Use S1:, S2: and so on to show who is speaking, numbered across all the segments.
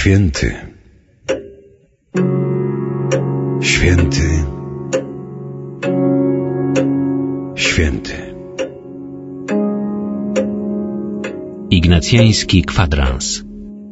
S1: Święty, święty, święty.
S2: Ignacjański kwadrans.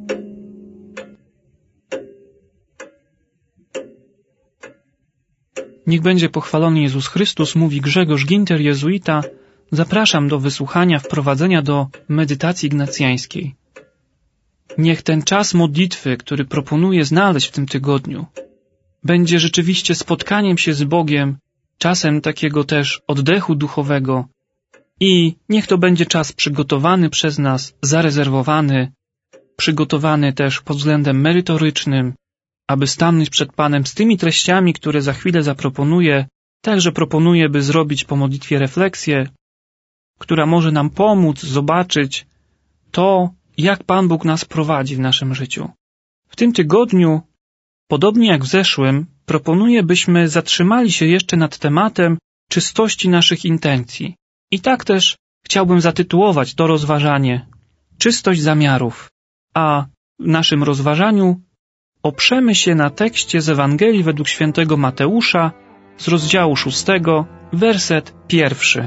S3: Niech będzie pochwalony Jezus Chrystus, mówi Grzegorz Ginter, jezuita. Zapraszam do wysłuchania wprowadzenia do medytacji ignacjańskiej. Niech ten czas modlitwy, który proponuję znaleźć w tym tygodniu, będzie rzeczywiście spotkaniem się z Bogiem, czasem takiego też oddechu duchowego i niech to będzie czas przygotowany przez nas, zarezerwowany, przygotowany też pod względem merytorycznym, aby stanąć przed Panem z tymi treściami, które za chwilę zaproponuję. Także proponuję, by zrobić po modlitwie refleksję, która może nam pomóc zobaczyć to, jak Pan Bóg nas prowadzi w naszym życiu. W tym tygodniu, podobnie jak w zeszłym, proponuję, byśmy zatrzymali się jeszcze nad tematem czystości naszych intencji. I tak też chciałbym zatytułować to rozważanie Czystość zamiarów, a w naszym rozważaniu oprzemy się na tekście z Ewangelii według świętego Mateusza z rozdziału 6, werset 1.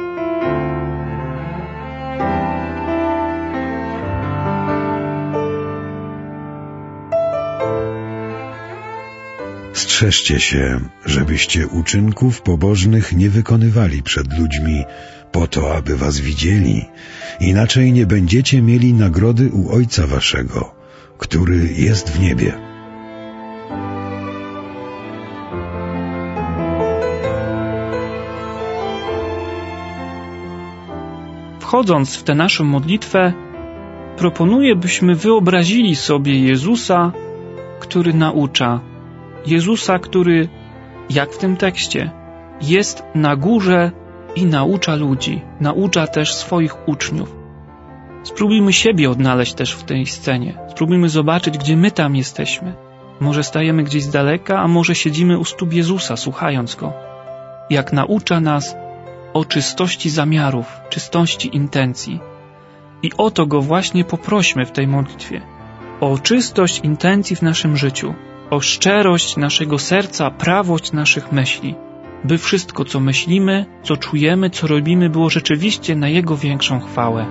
S1: Strzeżcie się, żebyście uczynków pobożnych nie wykonywali przed ludźmi, po to, aby was widzieli, inaczej nie będziecie mieli nagrody u Ojca waszego, który jest w niebie.
S3: Wchodząc w tę naszą modlitwę, proponuję, byśmy wyobrazili sobie Jezusa, który naucza. Jezusa, który, jak w tym tekście, jest na górze i naucza ludzi, naucza też swoich uczniów. Spróbujmy siebie odnaleźć też w tej scenie. Spróbujmy zobaczyć, gdzie my tam jesteśmy. Może stajemy gdzieś z daleka, a może siedzimy u stóp Jezusa, słuchając Go. Jak naucza nas o czystości zamiarów, czystości intencji. I o to Go właśnie poprośmy w tej modlitwie. O czystość intencji w naszym życiu. O szczerość naszego serca, prawość naszych myśli. By wszystko, co myślimy, co czujemy, co robimy, było rzeczywiście na Jego większą chwałę.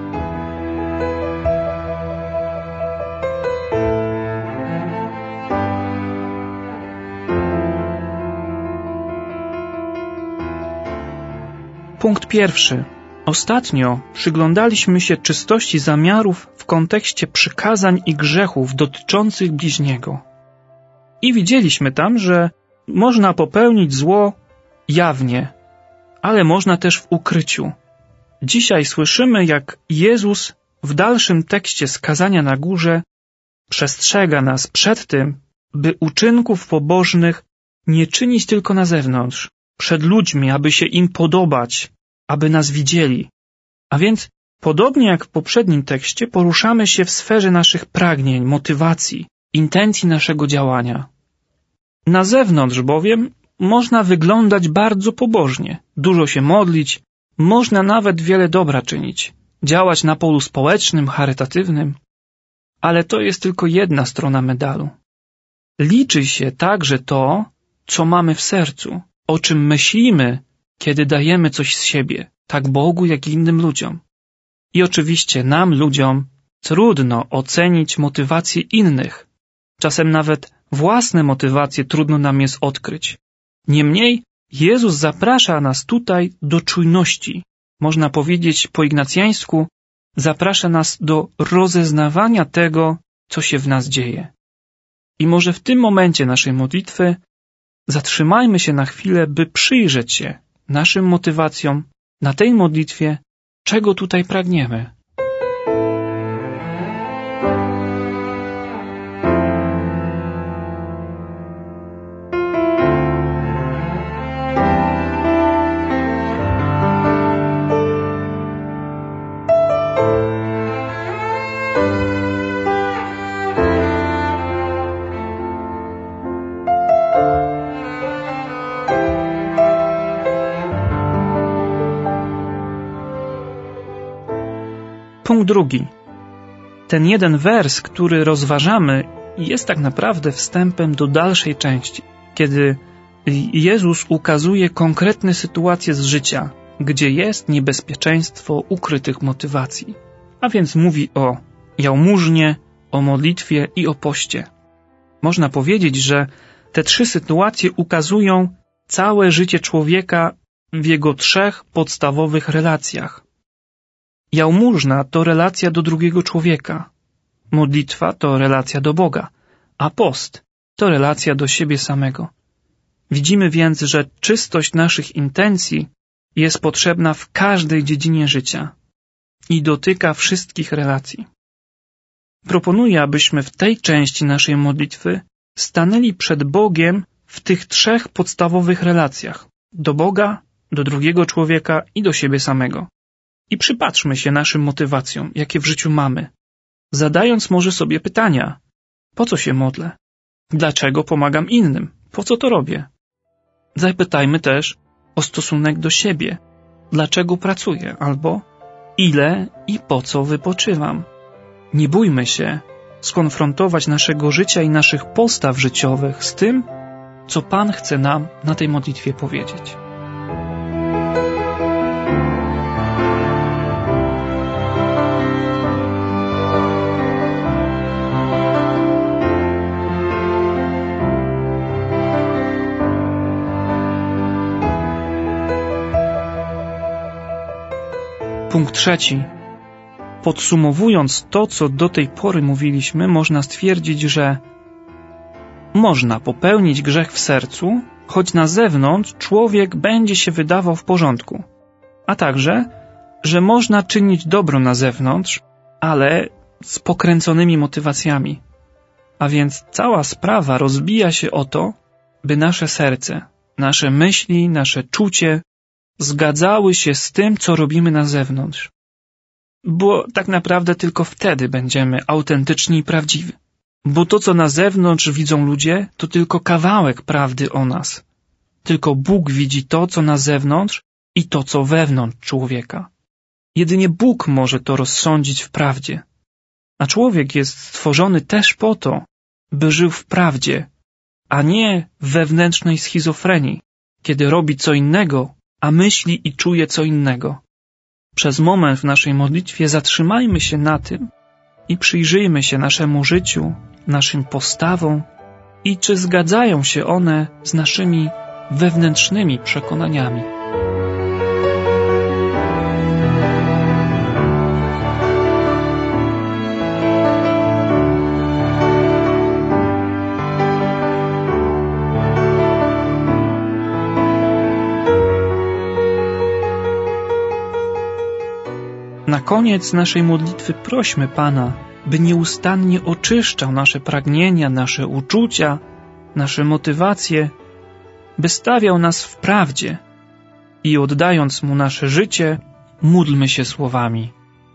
S3: Punkt 1. Ostatnio przyglądaliśmy się czystości zamiarów w kontekście przykazań i grzechów dotyczących bliźniego. I widzieliśmy tam, że można popełnić zło jawnie, ale można też w ukryciu. Dzisiaj słyszymy, jak Jezus w dalszym tekście skazania na górze przestrzega nas przed tym, by uczynków pobożnych nie czynić tylko na zewnątrz, przed ludźmi, aby się im podobać, aby nas widzieli. A więc, podobnie jak w poprzednim tekście, poruszamy się w sferze naszych pragnień, motywacji, intencji naszego działania. Na zewnątrz bowiem można wyglądać bardzo pobożnie, dużo się modlić, można nawet wiele dobra czynić, działać na polu społecznym, charytatywnym, ale to jest tylko jedna strona medalu. Liczy się także to, co mamy w sercu, o czym myślimy, kiedy dajemy coś z siebie, tak Bogu, jak i innym ludziom. I oczywiście nam, ludziom, trudno ocenić motywacje innych. Czasem nawet własne motywacje trudno nam jest odkryć. Niemniej Jezus zaprasza nas tutaj do czujności. Można powiedzieć po ignacjańsku, zaprasza nas do rozeznawania tego, co się w nas dzieje. I może w tym momencie naszej modlitwy zatrzymajmy się na chwilę, by przyjrzeć się naszym motywacjom na tej modlitwie, czego tutaj pragniemy. Punkt 2. Ten jeden wers, który rozważamy, jest tak naprawdę wstępem do dalszej części, kiedy Jezus ukazuje konkretne sytuacje z życia, gdzie jest niebezpieczeństwo ukrytych motywacji. A więc mówi o jałmużnie, o modlitwie i o poście. Można powiedzieć, że te 3 sytuacje ukazują całe życie człowieka w jego 3 podstawowych relacjach. Jałmużna to relacja do drugiego człowieka, modlitwa to relacja do Boga, a post to relacja do siebie samego. Widzimy więc, że czystość naszych intencji jest potrzebna w każdej dziedzinie życia i dotyka wszystkich relacji. Proponuję, abyśmy w tej części naszej modlitwy stanęli przed Bogiem w tych 3 podstawowych relacjach – do Boga, do drugiego człowieka i do siebie samego. I przypatrzmy się naszym motywacjom, jakie w życiu mamy, zadając może sobie pytania: po co się modlę? Dlaczego pomagam innym? Po co to robię? Zapytajmy też o stosunek do siebie. Dlaczego pracuję? Albo ile i po co wypoczywam? Nie bójmy się skonfrontować naszego życia i naszych postaw życiowych z tym, co Pan chce nam na tej modlitwie powiedzieć. Punkt 3. Podsumowując to, co do tej pory mówiliśmy, można stwierdzić, że można popełnić grzech w sercu, choć na zewnątrz człowiek będzie się wydawał w porządku, a także, że można czynić dobro na zewnątrz, ale z pokręconymi motywacjami. A więc cała sprawa rozbija się o to, by nasze serce, nasze myśli, nasze czucie zgadzały się z tym, co robimy na zewnątrz. Bo tak naprawdę tylko wtedy będziemy autentyczni i prawdziwi. Bo to, co na zewnątrz widzą ludzie, to tylko kawałek prawdy o nas. Tylko Bóg widzi to, co na zewnątrz i to, co wewnątrz człowieka. Jedynie Bóg może to rozsądzić w prawdzie. A człowiek jest stworzony też po to, by żył w prawdzie, a nie w wewnętrznej schizofrenii, kiedy robi co innego, a myśli i czuje co innego. Przez moment w naszej modlitwie zatrzymajmy się na tym i przyjrzyjmy się naszemu życiu, naszym postawom i czy zgadzają się one z naszymi wewnętrznymi przekonaniami. Na koniec naszej modlitwy prośmy Pana, by nieustannie oczyszczał nasze pragnienia, nasze uczucia, nasze motywacje, by stawiał nas w prawdzie i oddając Mu nasze życie, módlmy się słowami.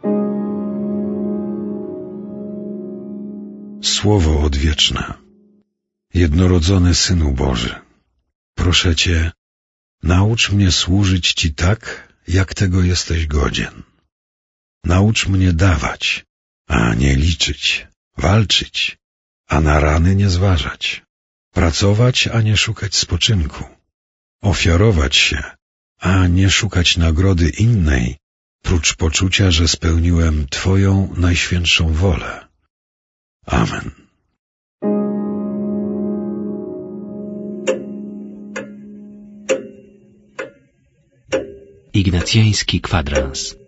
S1: Słowo odwieczne, jednorodzony Synu Boży, proszę Cię, naucz mnie służyć Ci tak, jak tego jesteś godzien. Naucz mnie dawać, a nie liczyć, walczyć, a na rany nie zważać, pracować, a nie szukać spoczynku, ofiarować się, a nie szukać nagrody innej, prócz poczucia, że spełniłem Twoją najświętszą wolę. Amen.
S2: Ignacjański kwadrans.